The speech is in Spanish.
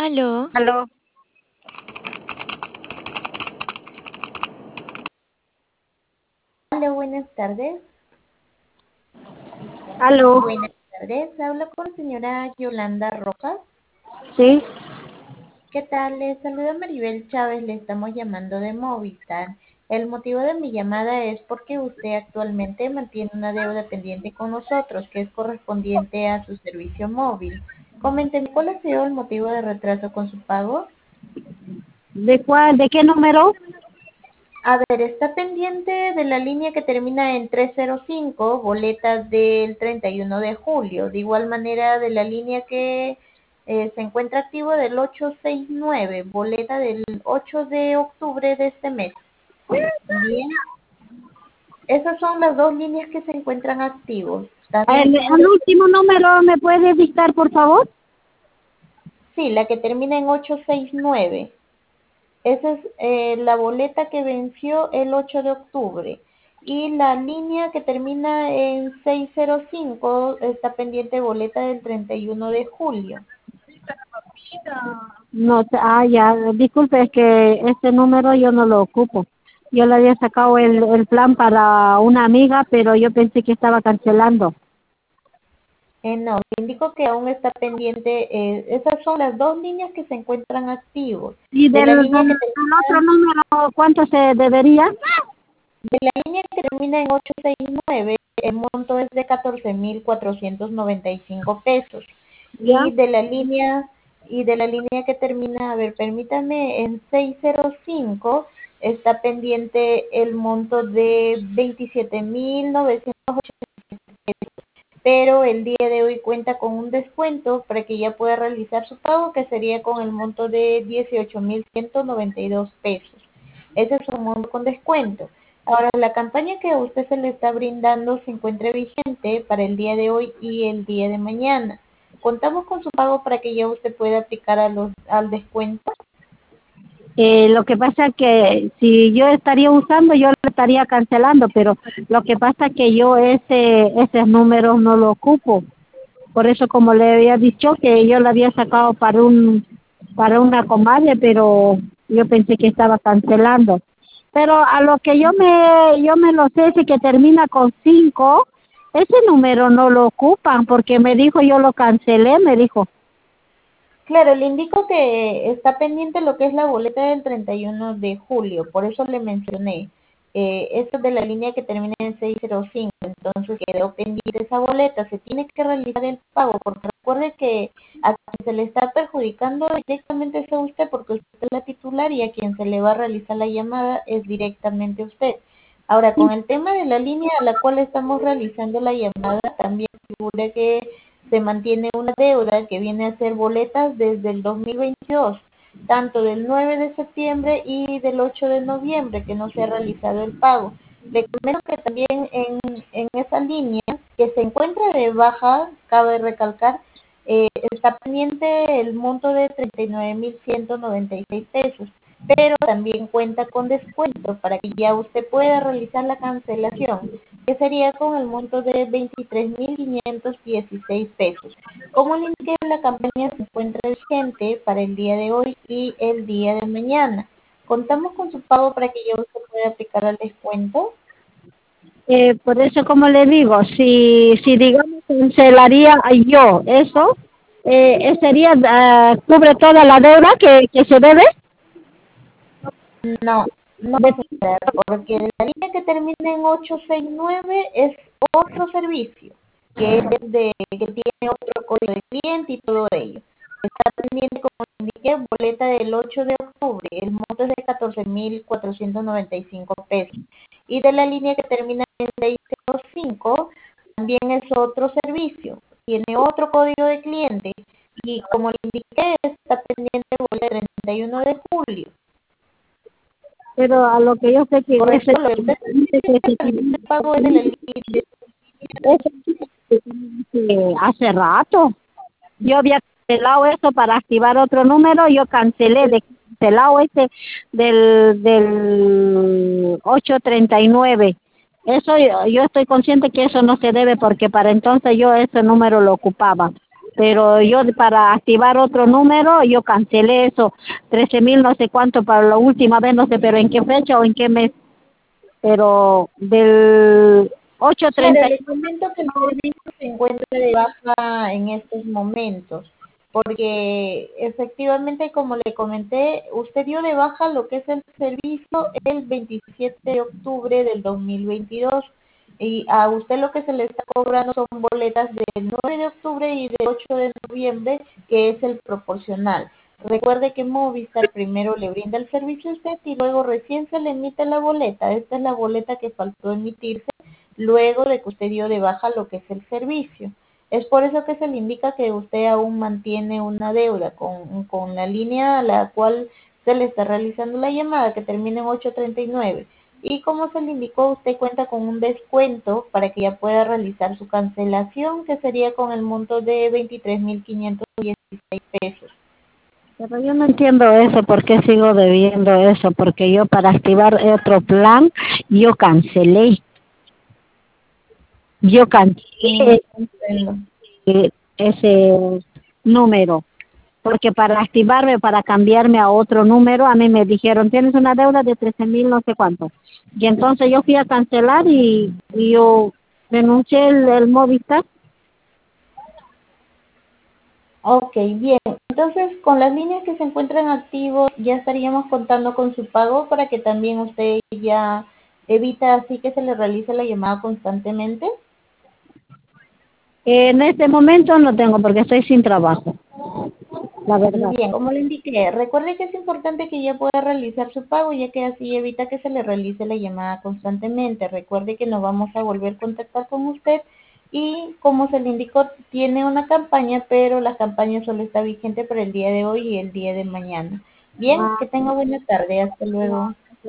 Aló, Aló, Hola, buenas tardes. aló, Buenas tardes. Hablo con la señora Yolanda Rojas. sí, ¿Qué tal? Les saluda Maribel Chávez. Le estamos llamando de Movistar. El motivo de mi llamada es porque usted actualmente mantiene una deuda pendiente con nosotros, que es correspondiente a su servicio móvil. Coménteme, ¿cuál ha sido el motivo de retraso con su pago? ¿de qué número? A ver, está pendiente de la línea que termina en 305, boletas del 31 de julio. De igual manera, de la línea que se encuentra activo del 869, boleta del 8 de octubre de este mes. Bien, esas son las dos líneas que se encuentran activos. ¿Está bien, El señora? último número me puede dictar, por favor. Sí, la que termina en 869. Esa es la boleta que venció el 8 de octubre. Y la línea que termina en 605 está pendiente boleta del 31 de julio. No, ya, disculpe, es que este número yo no lo ocupo. Yo le había sacado el plan para una amiga, pero yo pensé que estaba cancelando. No, le indico que aún está pendiente. Esas son las dos líneas que se encuentran activos. ¿Y De la línea que del otro termina, número cuánto se debería? de la línea que termina en 869, el monto es de 14.495 pesos. Ya, Y de la línea que termina, a ver, permítame, en 605 está pendiente el monto de 27.980, pero el día de hoy cuenta con un descuento para que ya pueda realizar su pago, que sería con el monto de 18.192 pesos. Ese es un monto con descuento. Ahora, la campaña que a usted se le está brindando se encuentra vigente para el día de hoy y el día de mañana. Contamos con su pago para que ya usted pueda aplicar al descuento. lo que pasa que si yo estaría usando, yo lo estaría cancelando, pero lo que pasa que yo esos números no lo ocupo. Por eso, como le había dicho, que yo lo había sacado para una comadre, pero yo pensé que estaba cancelando. Pero a lo que yo me lo sé, ese que termina con 5, ese número no lo ocupan, porque me dijo, yo lo cancelé, me dijo. Claro, le indico que está pendiente lo que es la boleta del 31 de julio, por eso le mencioné. Esto es de la línea que termina en 605, entonces quedó pendiente esa boleta, se tiene que realizar el pago, porque recuerde que a quien se le está perjudicando directamente es a usted, porque usted es la titular y a quien se le va a realizar la llamada es directamente usted. Ahora, con el tema de la línea a la cual estamos realizando la llamada, también figura que se mantiene una deuda que viene a ser boletas desde el 2022, tanto del 9 de septiembre y del 8 de noviembre, que no se ha realizado el pago. Le comento que también en esa línea que se encuentra de baja, cabe recalcar, está pendiente el monto de 39.196 pesos, pero también cuenta con descuento para que ya usted pueda realizar la cancelación, que sería con el monto de 23.516 pesos. Como le indiqué, la campaña se encuentra vigente para el día de hoy y el día de mañana. Contamos con su pago para que ya usted pueda aplicar al descuento. Por eso, como le digo, si digamos cancelaría yo eso, sería, cubre toda la deuda que se debe. No, no, señora, porque la línea que termina en 869 es otro servicio, que es que tiene otro código de cliente y todo ello. Está pendiente, como indiqué, boleta del 8 de octubre, el monto es de 14.495 pesos. Y de la línea que termina en 605, también es otro servicio, tiene otro código de cliente y como le indiqué, está pendiente boleta del 31 de julio. Pero a lo que yo sé que ese Correcto, lo que usted tiene que realizar el pago es de la línea. hace rato yo había cancelado eso para activar otro número, yo cancelé de cancelado ese del 839. Eso yo estoy consciente que eso no se debe porque para entonces yo ese número lo ocupaba. pero yo para activar otro número, yo cancelé eso, 13.000 no sé cuánto para la última vez, no sé, pero en qué fecha o en qué mes, pero del Claro, 8:30. les comento que el servicio se encuentra de baja en estos momentos, porque efectivamente, como le comenté, usted dio de baja lo que es el servicio el 27 de octubre del 2022 y a usted lo que se le está cobrando son boletas del 9 de octubre y del 8 de noviembre, que es el proporcional. Recuerde que Movistar primero le brinda el servicio a usted y luego recién se le emite la boleta. Esta es la boleta que faltó emitirse luego de que usted dio de baja lo que es el servicio. Es por eso que se le indica que usted aún mantiene una deuda con la línea a la cual se le está realizando la llamada, que termina en 839. Y como se le indicó, usted cuenta con un descuento para que ya pueda realizar su cancelación, que sería con el monto de 23.516 pesos. Pero yo no entiendo eso, ¿por qué sigo debiendo eso? Porque yo para activar otro plan, yo cancelé, yo Sí, cancelé comprendo. ese número, porque para activarme, para cambiarme a otro número, a mí me dijeron, tienes una deuda de 13.000 no sé cuánto. Y entonces yo fui a cancelar y yo denuncié el Movistar. Ok, bien. Entonces, con las líneas que se encuentran activos, ya estaríamos contando con su pago para que también usted ya evita así que se le realice la llamada constantemente. En este momento no tengo porque estoy sin trabajo, la Muy verdad. bien, como le indiqué, recuerde que es importante que ya pueda realizar su pago, ya que así evita que se le realice la llamada constantemente. Recuerde que no vamos a volver a contactar con usted y como se le indicó, tiene una campaña, pero la campaña solo está vigente para el día de hoy y el día de mañana. Bien, que tenga buena tarde. Hasta luego.